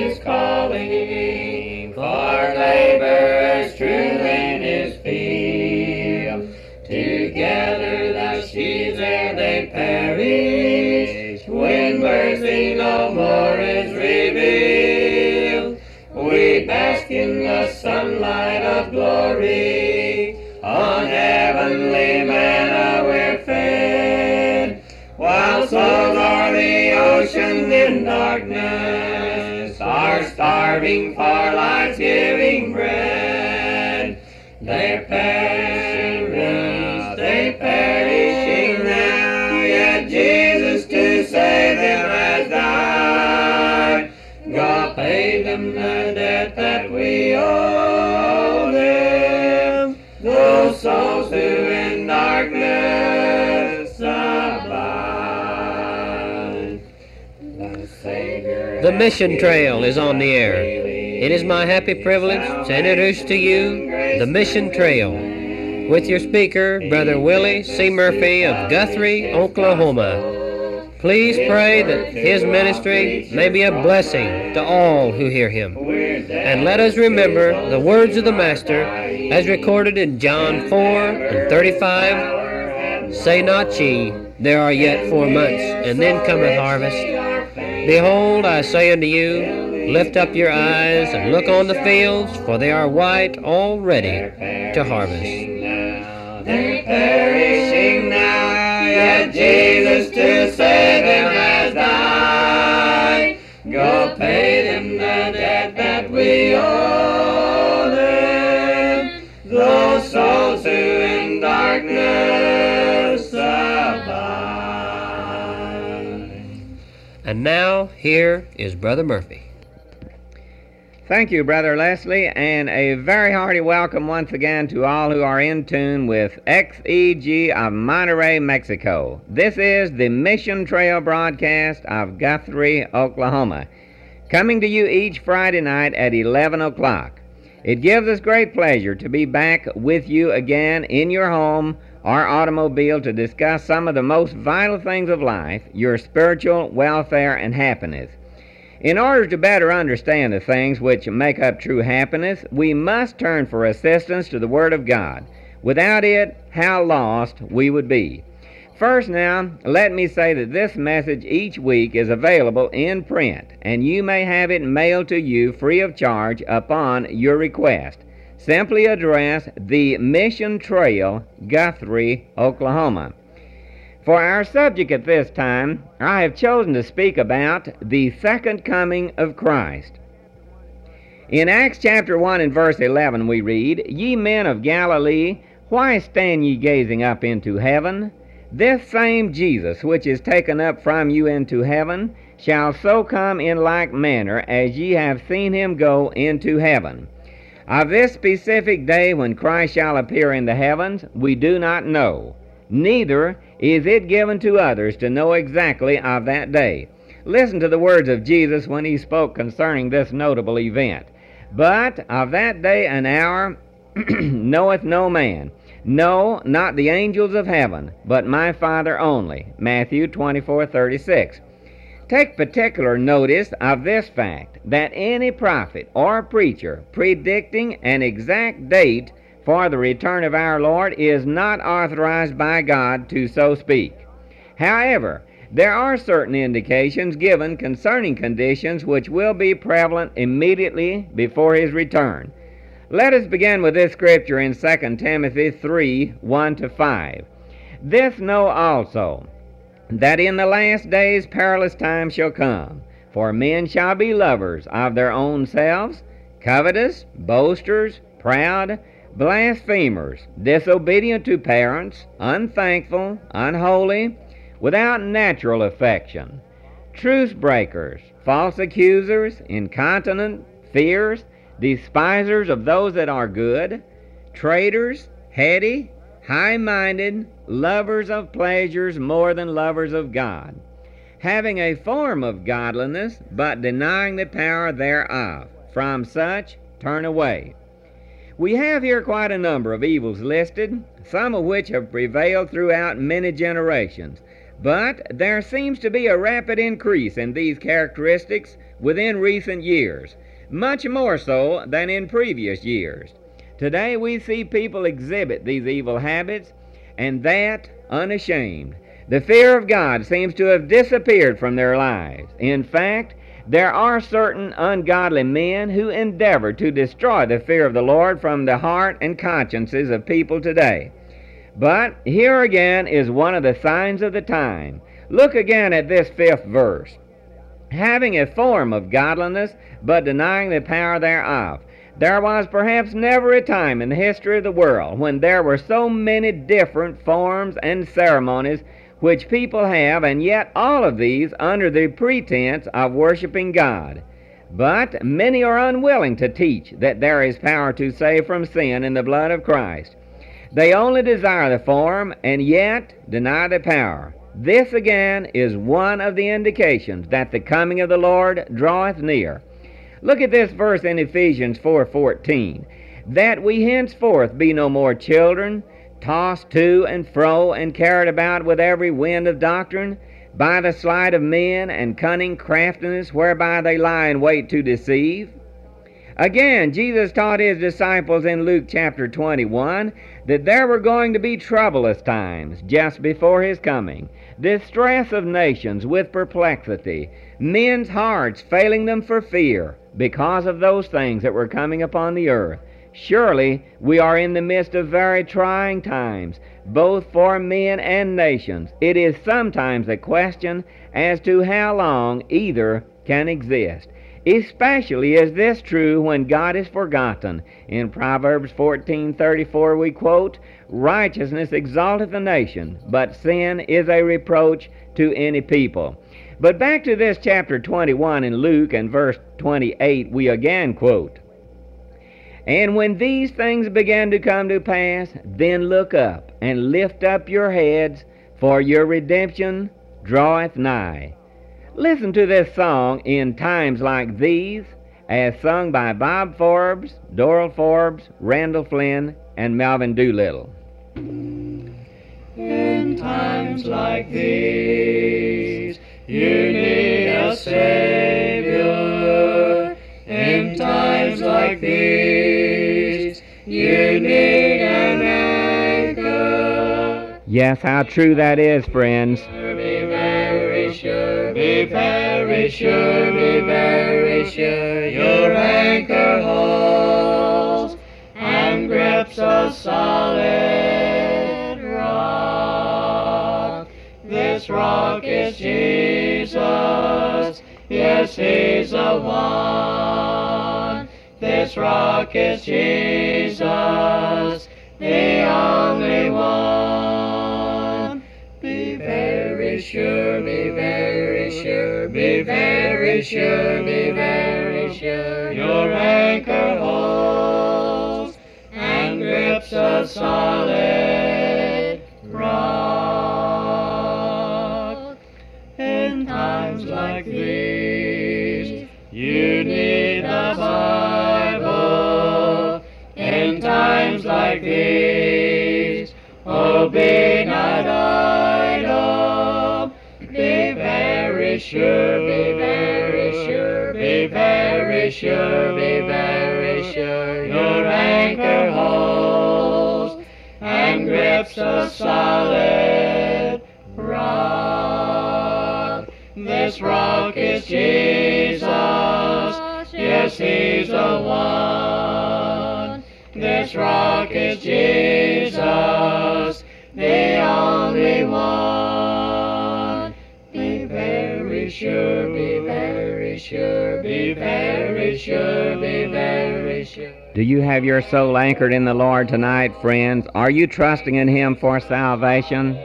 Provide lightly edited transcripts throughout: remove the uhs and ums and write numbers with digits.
is calling for laborers true in his field. Together the sheaves ere they perish, when mercy no more is revealed. We bask in the sunlight of glory, on heavenly manna we're fed, while souls o'er the ocean in darkness are starving for life-giving bread. They're perishing now, yet Jesus to save them has died. God paid them the debt that we owe them, those souls who in darkness abide. The Savior. The Mission Trail is on the air. It is my happy privilege to introduce to you the Mission Trail with your speaker, Brother Willie C. Murphy of Guthrie, Oklahoma. Please pray that his ministry may be a blessing to all who hear him. And let us remember the words of the Master as recorded in John 4:35. Say not ye, there are yet 4 months, and then cometh harvest. Behold, I say unto you, lift up your eyes and look on the fields, for they are white already to harvest. They're perishing now, yet Jesus to save them has died. Go pay them the debt that we owe them, those souls who in darkness abide. And now, here is Brother Murphy. Thank you, Brother Leslie, and a very hearty welcome once again to all who are in tune with XEG of Monterrey, Mexico. This is the Mission Trail broadcast of Guthrie, Oklahoma, coming to you each Friday night at 11 o'clock. It gives us great pleasure to be back with you again in your home or automobile to discuss some of the most vital things of life, your spiritual welfare and happiness. In order to better understand the things which make up true happiness, we must turn for assistance to the Word of God. Without it, how lost we would be. First now, let me say that this message each week is available in print, and you may have it mailed to you free of charge upon your request. Simply address the Mission Trail, Guthrie, Oklahoma. For our subject at this time, I have chosen to speak about the second coming of Christ. In Acts chapter 1 and verse 11 we read, Ye men of Galilee, why stand ye gazing up into heaven? This same Jesus, which is taken up from you into heaven, shall so come in like manner as ye have seen him go into heaven. Of this specific day when Christ shall appear in the heavens, we do not know. Neither is it given to others to know exactly of that day. Listen to the words of Jesus when he spoke concerning this notable event. But of that day and hour knoweth no man, no, not the angels of heaven, but my Father only. Matthew 24:36. Take particular notice of this fact, that any prophet or preacher predicting an exact date for the return of our Lord is not authorized by God to so speak. However, there are certain indications given concerning conditions which will be prevalent immediately before his return. Let us begin with this scripture in 2 Timothy 3:1-5. This know also, that in the last days perilous times shall come. For men shall be lovers of their own selves, covetous, boasters, proud, blasphemers, disobedient to parents, unthankful, unholy, without natural affection, truce breakers, false accusers, incontinent, fierce, despisers of those that are good, traitors, heady, high-minded, lovers of pleasures more than lovers of God, having a form of godliness, but denying the power thereof. From such turn away. We have here quite a number of evils listed, some of which have prevailed throughout many generations. But there seems to be a rapid increase in these characteristics within recent years, much more so than in previous years. Today we see people exhibit these evil habits, and that unashamed. The fear of God seems to have disappeared from their lives. In fact, there are certain ungodly men who endeavor to destroy the fear of the Lord from the heart and consciences of people today. But here again is one of the signs of the time. Look again at this 5th verse. Having a form of godliness, but denying the power thereof. There was perhaps never a time in the history of the world when there were so many different forms and ceremonies which people have, and yet all of these under the pretense of worshiping God. But many are unwilling to teach that there is power to save from sin in the blood of Christ. They only desire the form, and yet deny the power. This again is one of the indications that the coming of the Lord draweth near. Look at this verse in Ephesians 4:14. That we henceforth be no more children, tossed to and fro and carried about with every wind of doctrine, by the sleight of men and cunning craftiness whereby they lie in wait to deceive. Again, Jesus taught his disciples in Luke chapter 21 that there were going to be troublous times just before his coming, distress of nations with perplexity, men's hearts failing them for fear because of those things that were coming upon the earth. Surely we are in the midst of very trying times, both for men and nations. It is sometimes a question as to how long either can exist. Especially is this true when God is forgotten. In Proverbs 14:34 we quote, "Righteousness exalteth a nation, but sin is a reproach to any people." But back to this chapter 21 in Luke and verse 28 we again quote, "And when these things begin to come to pass, then look up and lift up your heads, for your redemption draweth nigh." Listen to this song, In Times Like These, as sung by Bob Forbes, Doral Forbes, Randall Flynn, and Melvin Doolittle. In times like these, you need a Savior. In times like these, you need an anchor. Yes, how true that is, friends. Be very sure, be very sure, be very sure your anchor holds and grips a solid rock. This rock is Jesus, yes, he's the one. This rock is Jesus, the only one. Be very sure, be very sure, be very sure, be very sure your anchor holds and grips a solid rock. In times like these, you need the Bible. In times like these, oh, be not idle. Be very sure, be very sure, be very sure, be very sure your anchor holds and grips a solid rock. This rock is Jesus, yes, he's the one. This rock is Jesus, the only one. Be very sure, be very sure, be very sure, be very sure. Do you have your soul anchored in the Lord tonight, friends? Are you trusting in him for salvation?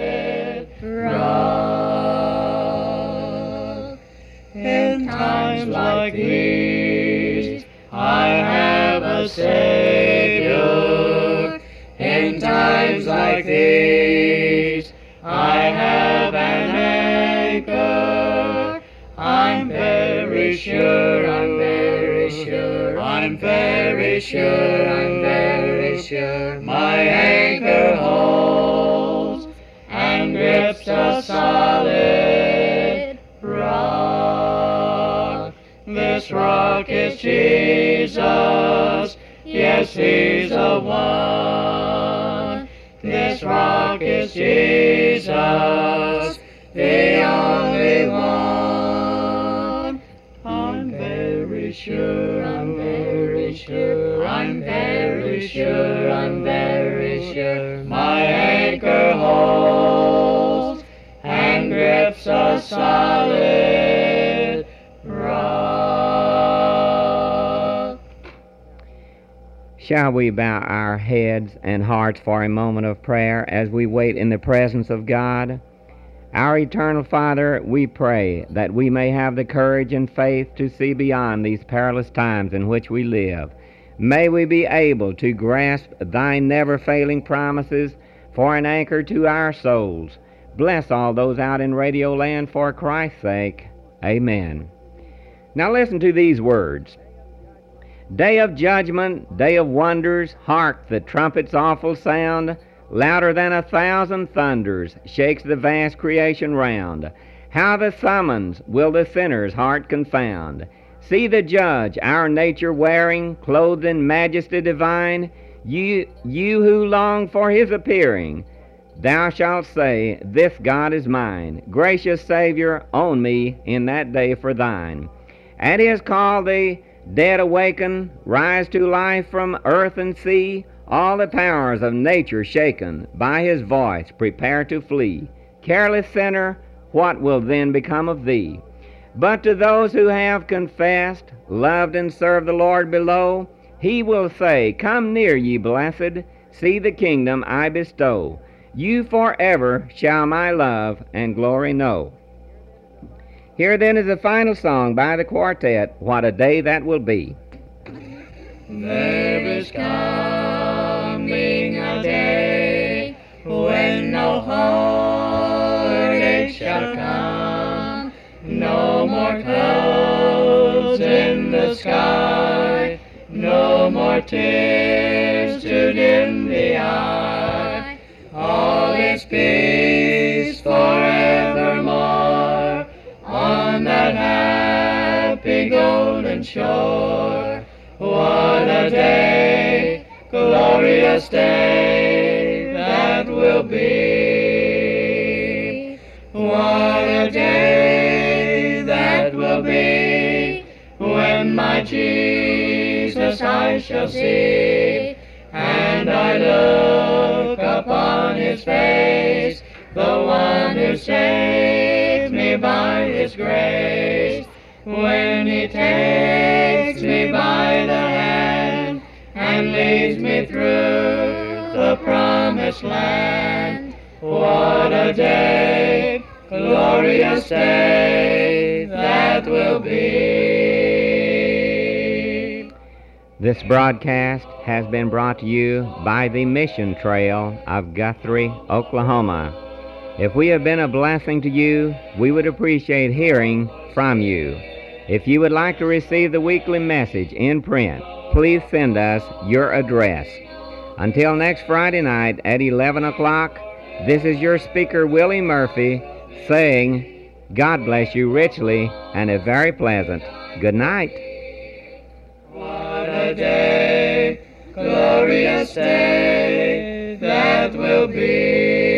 Rock. In times like these, I have a Savior. In times like these, I have an anchor. I'm very sure, I'm very sure, I'm very sure, I'm very sure my anchor holds and grips a solid rock. This rock is Jesus, yes, He's the one. This rock is Jesus, the only one. I'm very sure, I'm very sure, I'm very sure, I'm very sure. My anchor holds and grips a solid rock. Shall we bow our heads and hearts for a moment of prayer as we wait in the presence of God? Our eternal Father, we pray that we may have the courage and faith to see beyond these perilous times in which we live. May we be able to grasp Thy never-failing promises for an anchor to our souls. Bless all those out in Radio Land for Christ's sake. Amen. Now listen to these words. Day of judgment, day of wonders, hark the trumpet's awful sound, louder than 1,000 thunders, shakes the vast creation round. How the summons will the sinner's heart confound. See the judge, our nature wearing, clothed in majesty divine, you who long for his appearing, thou shalt say, this God is mine. Gracious Savior, own me in that day for thine. At his call the dead awaken, rise to life from earth and sea, all the powers of nature shaken, by his voice prepare to flee. Careless sinner, what will then become of thee? But to those who have confessed, loved and served the Lord below, he will say, come near, ye blessed, see the kingdom I bestow. You forever shall my love and glory know. Here then is the final song by the quartet, What a Day That Will Be. There is coming a day when no heartache shall come, no more clouds in the sky, no more tears to dim the eye. All is peace forevermore on that happy golden shore. What a day, glorious day that will be. What a day that will be when my Jesus I shall see, and I look upon his face, the one who saved me by his grace. When he takes me by the hand and leads me through the promised land. What a day, glorious day that will be. This broadcast has been brought to you by the Mission Trail of Guthrie, Oklahoma. If we have been a blessing to you, we would appreciate hearing from you. If you would like to receive the weekly message in print, please send us your address. Until next Friday night at 11 o'clock, this is your speaker, Willie Murphy, saying, God bless you richly and a very pleasant good night. What a day, glorious day that will be.